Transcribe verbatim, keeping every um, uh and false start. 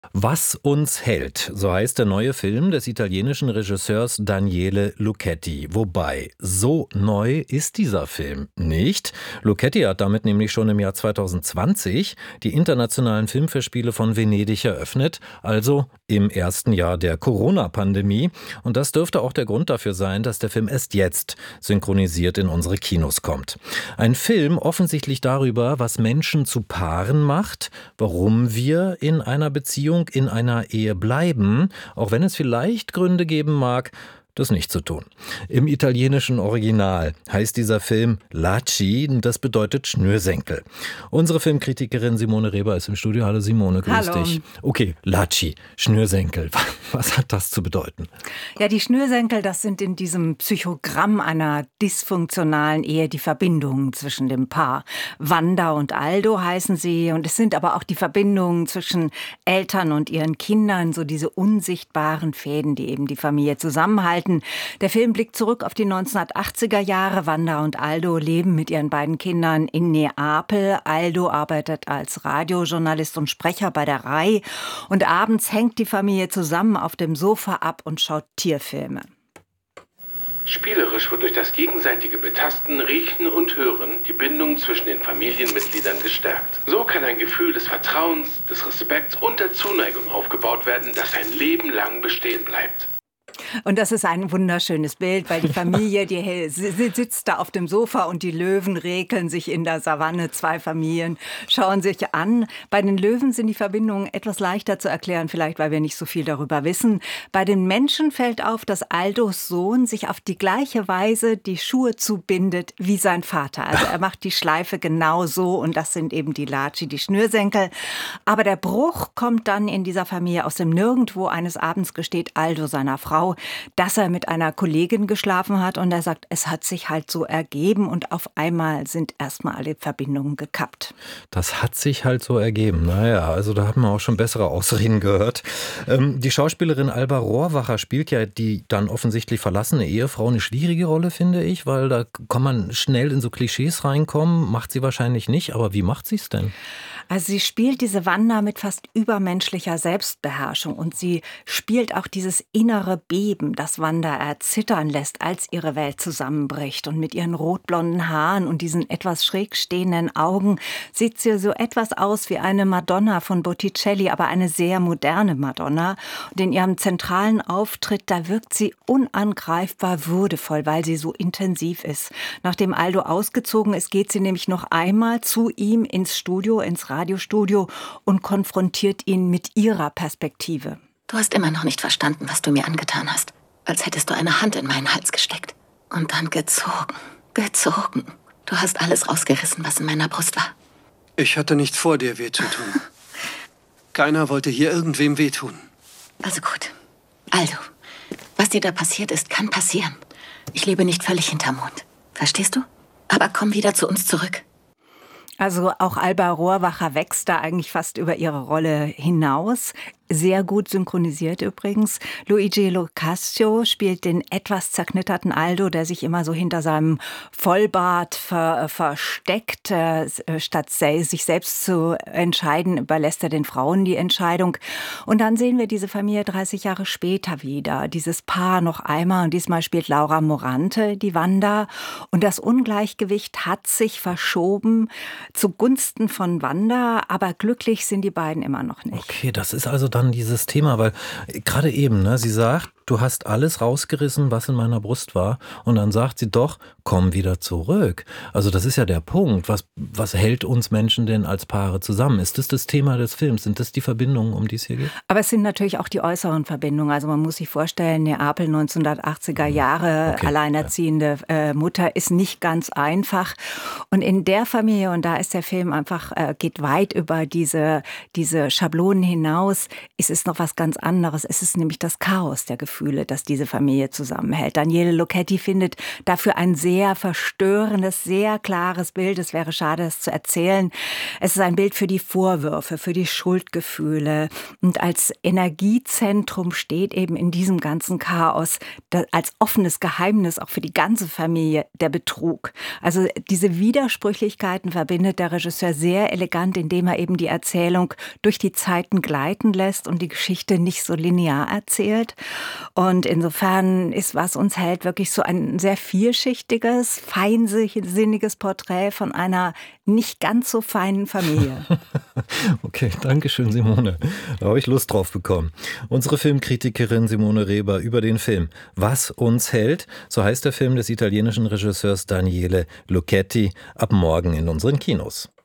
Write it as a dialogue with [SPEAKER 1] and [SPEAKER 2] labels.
[SPEAKER 1] Was uns hält, so heißt der neue Film des italienischen Regisseurs Daniele Lucchetti. Wobei, so neu ist dieser Film nicht. Lucchetti hat damit nämlich schon im Jahr zweitausendzwanzig die internationalen Filmfestspiele von Venedig eröffnet, also im ersten Jahr der Corona-Pandemie. Und das dürfte auch der Grund dafür sein, dass der Film erst jetzt synchronisiert in unsere Kinos kommt. Ein Film offensichtlich darüber, was Menschen zu Paaren macht, warum wir in einer Beziehung in einer Ehe bleiben, auch wenn es vielleicht Gründe geben mag, das nicht zu tun. Im italienischen Original heißt dieser Film Lacci, das bedeutet Schnürsenkel. Unsere Filmkritikerin Simone Reber ist im Studio. Hallo Simone, grüß
[SPEAKER 2] Hallo.
[SPEAKER 1] dich. Okay, Lacci, Schnürsenkel. Was hat das zu bedeuten?
[SPEAKER 2] Ja, die Schnürsenkel, das sind in diesem Psychogramm einer dysfunktionalen Ehe die Verbindungen zwischen dem Paar. Wanda und Aldo heißen sie, und es sind aber auch die Verbindungen zwischen Eltern und ihren Kindern, so diese unsichtbaren Fäden, die eben die Familie zusammenhalten. Der Film blickt zurück auf die neunzehnhundertachtziger Jahre. Wanda und Aldo leben mit ihren beiden Kindern in Neapel. Aldo arbeitet als Radiojournalist und Sprecher bei der R A I. Und abends hängt die Familie zusammen auf dem Sofa ab und schaut Tierfilme.
[SPEAKER 3] Spielerisch wird durch das gegenseitige Betasten, Riechen und Hören die Bindung zwischen den Familienmitgliedern gestärkt. So kann ein Gefühl des Vertrauens, des Respekts und der Zuneigung aufgebaut werden, das ein Leben lang bestehen bleibt.
[SPEAKER 2] Und das ist ein wunderschönes Bild, weil die Familie, die sitzt da auf dem Sofa und die Löwen rekeln sich in der Savanne. Zwei Familien schauen sich an. Bei den Löwen sind die Verbindungen etwas leichter zu erklären, vielleicht weil wir nicht so viel darüber wissen. Bei den Menschen fällt auf, dass Aldos Sohn sich auf die gleiche Weise die Schuhe zubindet wie sein Vater. Also er macht die Schleife genau so, und das sind eben die Lacci, die Schnürsenkel. Aber der Bruch kommt dann in dieser Familie aus dem Nirgendwo. Eines Abends gesteht Aldo seiner Frau, dass er mit einer Kollegin geschlafen hat, und er sagt, es hat sich halt so ergeben, und auf einmal sind erstmal alle Verbindungen gekappt.
[SPEAKER 1] Das hat sich halt so ergeben. Naja, also da haben wir auch schon bessere Ausreden gehört. Ähm, die Schauspielerin Alba Rohrwacher spielt ja die dann offensichtlich verlassene Ehefrau eine schwierige Rolle, finde ich, weil da kann man schnell in so Klischees reinkommen. Macht sie wahrscheinlich nicht, aber wie macht sie es denn?
[SPEAKER 2] Also sie spielt diese Wanda mit fast übermenschlicher Selbstbeherrschung, und sie spielt auch dieses innere Beben, das Wanda erzittern lässt, als ihre Welt zusammenbricht. Und mit ihren rotblonden Haaren und diesen etwas schräg stehenden Augen sieht sie so etwas aus wie eine Madonna von Botticelli, aber eine sehr moderne Madonna. Und in ihrem zentralen Auftritt, da wirkt sie unangreifbar würdevoll, weil sie so intensiv ist. Nachdem Aldo ausgezogen ist, geht sie nämlich noch einmal zu ihm ins Studio, ins Radiostudio, und konfrontiert ihn mit ihrer Perspektive.
[SPEAKER 4] Du hast immer noch nicht verstanden, was du mir angetan hast. Als hättest du eine Hand in meinen Hals gesteckt. Und dann gezogen, gezogen. Du hast alles rausgerissen, was in meiner Brust war.
[SPEAKER 5] Ich hatte nicht vor, dir weh zu tun. Keiner wollte hier irgendwem wehtun.
[SPEAKER 4] Also gut. Also, was dir da passiert ist, kann passieren. Ich lebe nicht völlig hinterm Mond. Verstehst du? Aber komm wieder zu uns zurück.
[SPEAKER 2] Also auch Alba Rohrwacher wächst da eigentlich fast über ihre Rolle hinaus. Sehr gut synchronisiert übrigens. Luigi Locascio spielt den etwas zerknitterten Aldo, der sich immer so hinter seinem Vollbart ver, versteckt. Äh, statt se- sich selbst zu entscheiden, überlässt er den Frauen die Entscheidung. Und dann sehen wir diese Familie dreißig Jahre später wieder. Dieses Paar noch einmal, und diesmal spielt Laura Morante die Wanda. Und das Ungleichgewicht hat sich verschoben zugunsten von Wanda, aber glücklich sind die beiden immer noch nicht.
[SPEAKER 1] Okay, das ist also dann dieses Thema, weil gerade eben, ne, sie sagt, du hast alles rausgerissen, was in meiner Brust war, und dann sagt sie doch, komm wieder zurück. Also das ist ja der Punkt. Was, was hält uns Menschen denn als Paare zusammen? Ist das das Thema des Films? Sind das die Verbindungen, um die es hier geht?
[SPEAKER 2] Aber es sind natürlich auch die äußeren Verbindungen. Also man muss sich vorstellen, Neapel neunzehnhundertachtziger Jahre,
[SPEAKER 1] Okay,
[SPEAKER 2] alleinerziehende äh, Mutter, ist nicht ganz einfach. Und in der Familie, und da ist der Film einfach, äh, geht weit über diese, diese Schablonen hinaus, ist es noch was ganz anderes. Es ist nämlich das Chaos der Gefühle. Schuldgefühle, das diese Familie zusammenhält. Daniele Lucchetti findet dafür ein sehr verstörendes, sehr klares Bild. Es wäre schade, es zu erzählen. Es ist ein Bild für die Vorwürfe, für die Schuldgefühle. Und als Energiezentrum steht eben in diesem ganzen Chaos, als offenes Geheimnis auch für die ganze Familie, der Betrug. Also diese Widersprüchlichkeiten verbindet der Regisseur sehr elegant, indem er eben die Erzählung durch die Zeiten gleiten lässt und die Geschichte nicht so linear erzählt. Und insofern ist Was uns hält wirklich so ein sehr vielschichtiges, feinsinniges Porträt von einer nicht ganz so feinen Familie.
[SPEAKER 1] Okay, danke schön, Simone. Da habe ich Lust drauf bekommen. Unsere Filmkritikerin Simone Reber über den Film Was uns hält, so heißt der Film des italienischen Regisseurs Daniele Lucchetti, ab morgen in unseren Kinos.